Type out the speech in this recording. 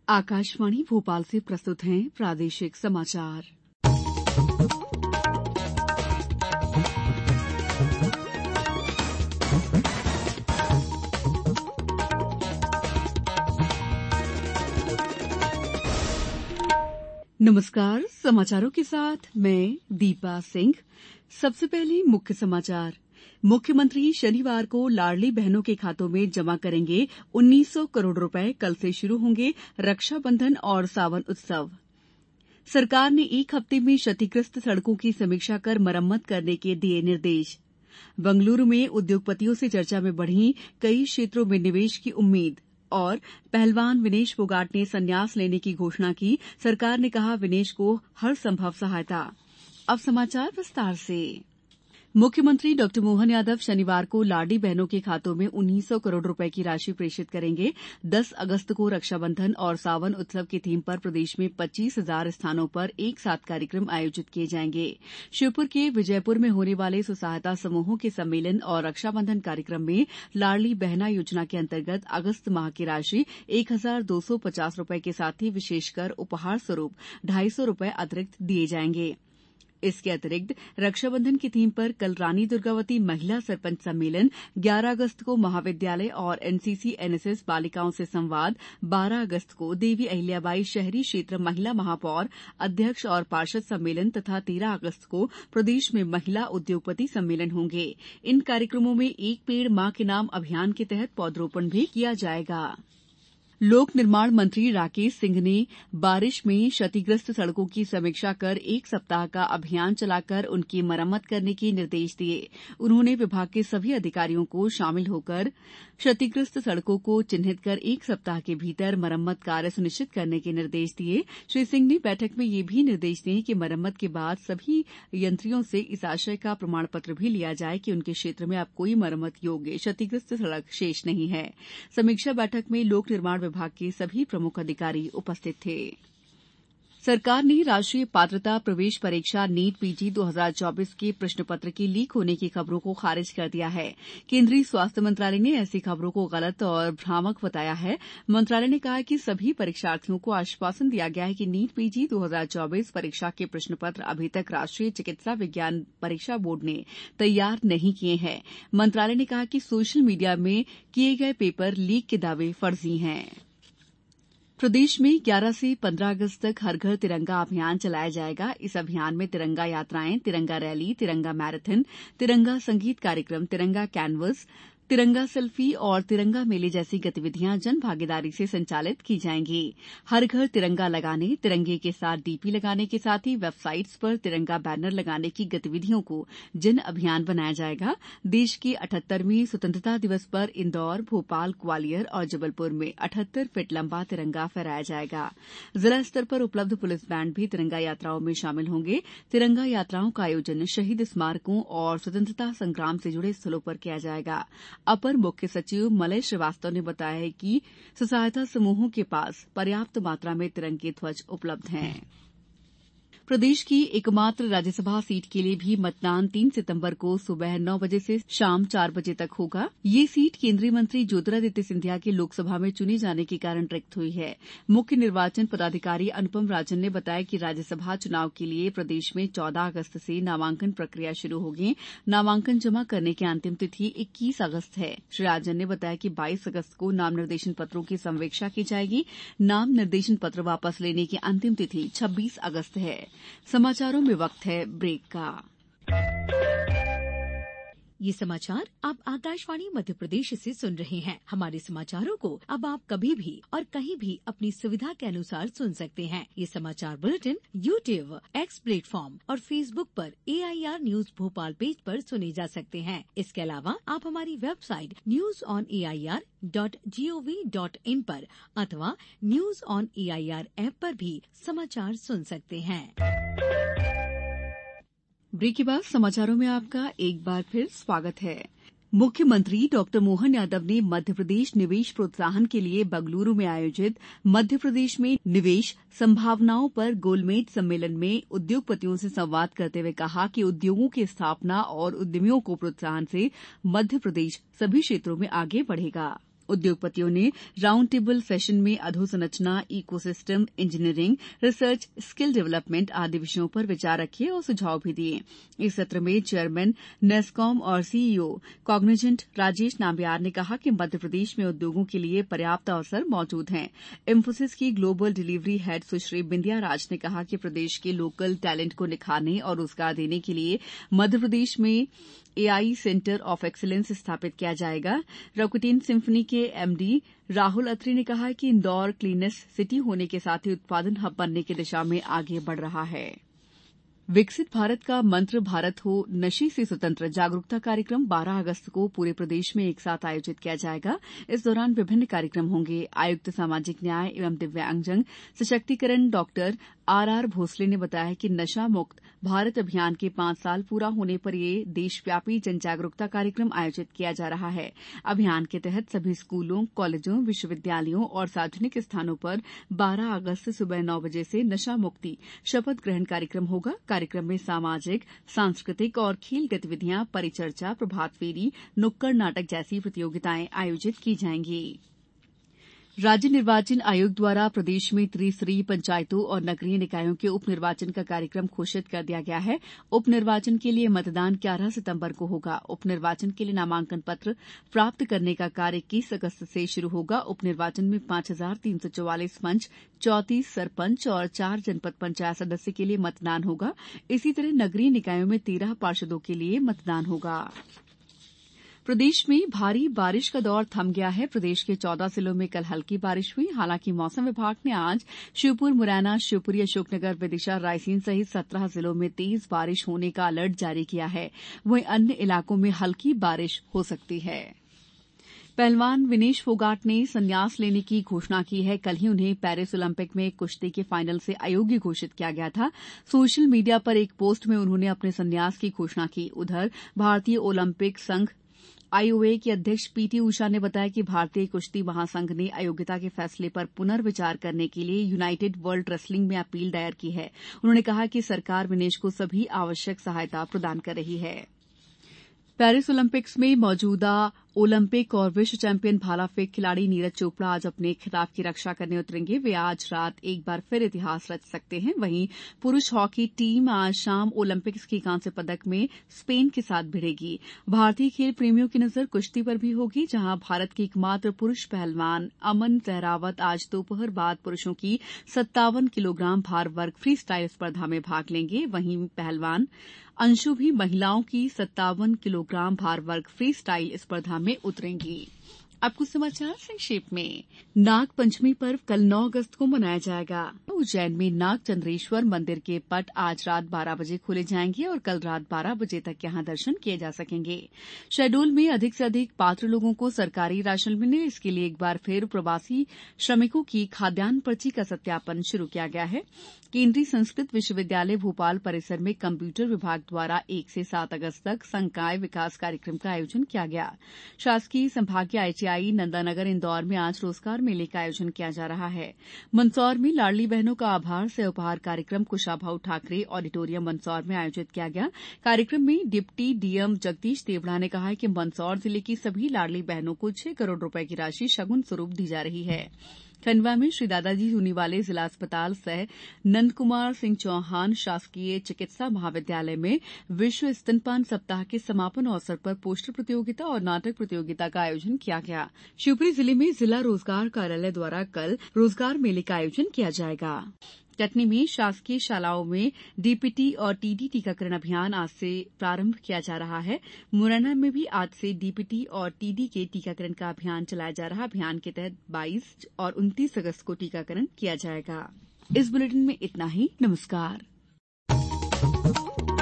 आकाशवाणी भोपाल से प्रस्तुत हैं प्रादेशिक समाचार। नमस्कार, समाचारों के साथ मैं दीपा सिंह। सबसे पहले मुख्य समाचार। मुख्यमंत्री शनिवार को लाडली बहनों के खातों में जमा करेंगे 1900 करोड़ रुपए। कल से शुरू होंगे रक्षाबंधन और सावन उत्सव। सरकार ने एक हफ्ते में क्षतिग्रस्त सड़कों की समीक्षा कर मरम्मत करने के दिए निर्देश। बंगलुरू में उद्योगपतियों से चर्चा में बढ़ी कई क्षेत्रों में निवेश की उम्मीद। और पहलवान विनेश फोगाट ने संन्यास लेने की घोषणा की। सरकार ने कहा विनेश को हर संभव सहायता। अब समाचार विस्तार से। मुख्यमंत्री डॉ मोहन यादव शनिवार को लाडली बहनों के खातों में 1900 करोड़ रुपए की राशि प्रेषित करेंगे। 10 अगस्त को रक्षाबंधन और सावन उत्सव की थीम पर प्रदेश में 25,000 स्थानों पर एक साथ कार्यक्रम आयोजित किए जाएंगे। श्योपुर के विजयपुर में होने वाले स्वसहायता समूहों के सम्मेलन और रक्षाबंधन कार्यक्रम में लाडली बहना योजना के अंतर्गत अगस्त माह की राशि 1,250 रुपए के साथ ही विशेषकर उपहार स्वरूप 250 रुपए अतिरिक्त दिए जाएंगे। इसके अतिरिक्त रक्षाबंधन की थीम पर कल रानी दुर्गावती महिला सरपंच सम्मेलन, 11 अगस्त को महाविद्यालय और एनसीसी एनएसएस बालिकाओं से संवाद, 12 अगस्त को देवी अहिल्याबाई शहरी क्षेत्र महिला महापौर अध्यक्ष और पार्षद सम्मेलन तथा 13 अगस्त को प्रदेश में महिला उद्योगपति सम्मेलन होंगे। इन कार्यक्रमों में एक पेड़ मां के नाम अभियान के तहत पौधरोपण भी किया जाएगा। लोक निर्माण मंत्री राकेश सिंह ने बारिश में क्षतिग्रस्त सड़कों की समीक्षा कर एक सप्ताह का अभियान चलाकर उनकी मरम्मत करने के निर्देश दिए। उन्होंने विभाग के सभी अधिकारियों को शामिल होकर क्षतिग्रस्त सड़कों को चिन्हित कर एक सप्ताह के भीतर मरम्मत कार्य सुनिश्चित करने के निर्देश दिए। श्री सिंह ने बैठक में ये भी निर्देश दिए कि मरम्मत के बाद सभी यंत्रियों से इस आशय का प्रमाण पत्र भी लिया जाए कि उनके क्षेत्र में अब कोई मरम्मत योग्य क्षतिग्रस्त सड़क शेष नहीं है। समीक्षा बैठक में लोक निर्माण विभाग के सभी प्रमुख अधिकारी उपस्थित थे। सरकार ने राष्ट्रीय पात्रता प्रवेश परीक्षा नीट पीजी 2024 के प्रश्न पत्र के लीक होने की खबरों को खारिज कर दिया है। केंद्रीय स्वास्थ्य मंत्रालय ने ऐसी खबरों को गलत और भ्रामक बताया है। मंत्रालय ने कहा कि सभी परीक्षार्थियों को आश्वासन दिया गया है कि नीट पीजी 2024 परीक्षा के प्रश्न पत्र अभी तक राष्ट्रीय चिकित्सा विज्ञान परीक्षा बोर्ड ने तैयार नहीं किए हैं। मंत्रालय ने कहा कि सोशल मीडिया में किए गए पेपर लीक के दावे फर्जी हैं। प्रदेश में 11 से 15 अगस्त तक हर घर तिरंगा अभियान चलाया जाएगा। इस अभियान में तिरंगा यात्राएं, तिरंगा रैली, तिरंगा मैराथन, तिरंगा संगीत कार्यक्रम, तिरंगा कैनवस, तिरंगा सेल्फी और तिरंगा मेले जैसी गतिविधियां जन भागीदारी से संचालित की जाएंगी। हर घर तिरंगा लगाने, तिरंगे के साथ डीपी लगाने के साथ ही वेबसाइट्स पर तिरंगा बैनर लगाने की गतिविधियों को जन अभियान बनाया जाएगा। देश के 78वें स्वतंत्रता दिवस पर इंदौर, भोपाल, ग्वालियर और जबलपुर में 78 फीट लंबा तिरंगा फहराया जाएगा। जिला स्तर पर उपलब्ध पुलिस बैंड भी तिरंगा यात्राओं में शामिल होंगे। तिरंगा यात्राओं का आयोजन शहीद स्मारकों और स्वतंत्रता संग्राम से जुड़े स्थलों पर किया जाएगा। अपर मुख्य सचिव मलय श्रीवास्तव ने बताया है कि स्वसहायता समूहों के पास पर्याप्त मात्रा में तिरंगे ध्वज उपलब्ध हैं। प्रदेश की एकमात्र राज्यसभा सीट के लिए भी मतदान 3 सितंबर को सुबह 9 बजे से शाम 4 बजे तक होगा। ये सीट केंद्रीय मंत्री ज्योतिरादित्य सिंधिया के लोकसभा में चुने जाने के कारण रिक्त हुई है। मुख्य निर्वाचन पदाधिकारी अनुपम राजन ने बताया कि राज्यसभा चुनाव के लिए प्रदेश में 14 अगस्त से नामांकन प्रक्रिया शुरू होगी। नामांकन जमा करने की अंतिम तिथि 21 अगस्त है। श्री राजन ने बताया कि 22 अगस्त को नाम निर्देशन पत्रों की संवीक्षा की जाएगी। नाम निर्देशन पत्र वापस लेने की अंतिम तिथि 26 अगस्त है। समाचारों में वक्त है ब्रेक का। ये समाचार आप आकाशवाणी मध्य प्रदेश से सुन रहे हैं। हमारे समाचारों को अब आप कभी भी और कहीं भी अपनी सुविधा के अनुसार सुन सकते हैं। ये समाचार बुलेटिन YouTube, X प्लेटफॉर्म और Facebook पर AIR न्यूज भोपाल पेज पर सुने जा सकते हैं। इसके अलावा आप हमारी वेबसाइट newsonair.gov.in पर अथवा न्यूज ऑन AIR ऐप पर भी समाचार सुन सकते हैं। ब्रेक के बाद समाचारों में आपका एक बार फिर स्वागत है। मुख्यमंत्री डॉ मोहन यादव ने मध्यप्रदेश निवेश प्रोत्साहन के लिए बंगलुरू में आयोजित मध्यप्रदेश में निवेश संभावनाओं पर गोलमेज सम्मेलन में उद्योगपतियों से संवाद करते हुए कहा कि उद्योगों की स्थापना और उद्यमियों को प्रोत्साहन से मध्यप्रदेश सभी क्षेत्रों में आगे बढ़ेगा। उद्योगपतियों ने राउंड टेबल सेशन में अधोसंरचना, ecosystem, engineering, research, skill development आदि विषयों पर विचार रखे और सुझाव भी दिए। इस सत्र में चेयरमैन नेस्कॉम और सीईओ कॉग्निजेंट राजेश नाम्बियार ने कहा कि मध्यप्रदेश में उद्योगों के लिए पर्याप्त अवसर मौजूद हैं। इंफोसिस की global delivery head Sushri Bindiya Raj ने कहा कि प्रदेश के लोकल टैलेंट को निखारने और रोजगार देने के लिए मध्यप्रदेश में एआई सेंटर ऑफ एक्सीलेंस स्थापित किया जाएगा। रॉकेटियन सिम्फनी के एमडी राहुल अत्री ने कहा कि इंदौर क्लीनेस्ट सिटी होने के साथ ही उत्पादन हब बनने की दिशा में आगे बढ़ रहा है। विकसित भारत का मंत्र भारत हो नशे से स्वतंत्र जागरूकता कार्यक्रम 12 अगस्त को पूरे प्रदेश में एक साथ आयोजित किया जाएगा। इस दौरान विभिन्न कार्यक्रम होंगे। आयुक्त सामाजिक न्याय एवं दिव्यांगजन सशक्तिकरण डॉक्टर आर भोसले ने बताया कि नशा मुक्त भारत अभियान के 5 साल पूरा होने पर यह देशव्यापी जनजागरूकता कार्यक्रम आयोजित किया जा रहा है। अभियान के तहत सभी स्कूलों, कॉलेजों, विश्वविद्यालयों और सार्वजनिक स्थानों पर 12 अगस्त सुबह 9 बजे से नशा मुक्ति शपथ ग्रहण कार्यक्रम होगा। कार्यक्रम में सामाजिक, सांस्कृतिक और खेल गतिविधियां, परिचर्चा, प्रभात फेरी, नुक्कड़ नाटक जैसी प्रतियोगिताएं आयोजित की जाएंगी। राज्य निर्वाचन आयोग द्वारा प्रदेश में त्रिस्तरीय पंचायतों और नगरीय निकायों के उप निर्वाचन का कार्यक्रम घोषित कर दिया गया है। उप निर्वाचन के लिए मतदान 11 सितंबर को होगा। उप निर्वाचन के लिए नामांकन पत्र प्राप्त करने का कार्य 21 अगस्त से शुरू होगा। उप निर्वाचन में 5344 पंच, 34 सरपंच और 4 जनपद पंचायत सदस्य के लिए मतदान होगा। इसी तरह नगरीय निकायों में 13 पार्षदों के लिए मतदान होगा। प्रदेश में भारी बारिश का दौर थम गया है। प्रदेश के 14 जिलों में कल हल्की बारिश हुई। हालांकि मौसम विभाग ने आज श्योपुर, मुरैना, शिवपुरी, अशोकनगर, विदिशा, रायसेन सहित 17 जिलों में तेज बारिश होने का अलर्ट जारी किया है। वहीं अन्य इलाकों में हल्की बारिश हो सकती है। पहलवान विनेश फोगाट ने संन्यास लेने की घोषणा की है। कल ही उन्हें पेरिस ओलंपिक में कुश्ती के फाइनल से अयोग्य घोषित किया गया था। सोशल मीडिया पर एक पोस्ट में उन्होंने अपने संन्यास की घोषणा की। उधर भारतीय ओलंपिक संघ आईओए की अध्यक्ष पीटी उषा ने बताया कि भारतीय कुश्ती महासंघ ने अयोग्यता के फैसले पर पुनर्विचार करने के लिए यूनाइटेड वर्ल्ड रेसलिंग में अपील दायर की है। उन्होंने कहा कि सरकार विनेश को सभी आवश्यक सहायता प्रदान कर रही है। पेरिस ओलंपिक्स में मौजूदा ओलंपिक और विश्व चैंपियन भाला फेंक खिलाड़ी नीरज चोपड़ा आज अपने खिताब की रक्षा करने उतरेंगे। वे आज रात एक बार फिर इतिहास रच सकते हैं। वहीं पुरुष हॉकी टीम आज शाम ओलंपिक्स की कांस्य पदक में स्पेन के साथ भिड़ेगी। भारतीय खेल प्रेमियों की नजर कुश्ती पर भी होगी, जहां भारत के एकमात्र पुरुष पहलवान अमन सहरावत आज दोपहर बाद पुरुषों की 57 किलोग्राम भार वर्ग फ्री स्टाइल स्पर्धा में भाग लेंगे। वहीं पहलवान अंशु भी महिलाओं की 57 किलोग्राम भार वर्ग फ्री स्टाइल स्पर्धा में उतरेंगी। अब कुछ समाचार संक्षेप में। नाग पंचमी पर्व कल 9 अगस्त को मनाया जाएगा। उज्जैन में नाग चंद्रेश्वर मंदिर के पट आज रात 12 बजे खोले जाएंगे और कल रात 12 बजे तक यहां दर्शन किए जा सकेंगे। शहडोल में अधिक से अधिक पात्र लोगों को सरकारी राशन मिले, इसके लिए एक बार फिर प्रवासी श्रमिकों की खाद्यान्न पर्ची का सत्यापन शुरू किया गया है। केंद्रीय संस्कृत विश्वविद्यालय भोपाल परिसर में कंप्यूटर विभाग द्वारा 1 से 7 अगस्त तक संकाय विकास कार्यक्रम का आयोजन किया गया। शासकीय संभागीय आईटीआई नंदानगर इंदौर में आज रोजगार मेले का आयोजन किया जा रहा है। मंदसौर में लाडली बहनों का आभार से उपहार कार्यक्रम कुशाभाऊ ठाकरे ऑडिटोरियम मंदसौर में आयोजित किया गया। कार्यक्रम में डिप्टी डीएम जगदीश देवड़ा ने कहा कि मंदसौर जिले की सभी लाडली बहनों को 6 करोड़ रुपए की राशि शगुन स्वरूप दी जा रही है। खंडवा में श्री दादाजी जूनीवाले जिला अस्पताल सह नंद कुमार सिंह चौहान शासकीय चिकित्सा महाविद्यालय में विश्व स्तनपान सप्ताह के समापन अवसर पर पोस्टर प्रतियोगिता और नाटक प्रतियोगिता का आयोजन किया गया। शिवपुरी जिले में जिला रोजगार कार्यालय द्वारा कल रोजगार मेले का आयोजन किया जाएगा। कटनी में शासकीय शालाओं में डीपीटी और टीडी टीकाकरण अभियान आज से प्रारंभ किया जा रहा है। मुरैना में भी आज से डीपीटी और टीडी के टीकाकरण का अभियान चलाया जा रहा है। अभियान के तहत 22 और 29 अगस्त को टीकाकरण किया जाएगा। इस बुलेटिन में इतना ही। नमस्कार।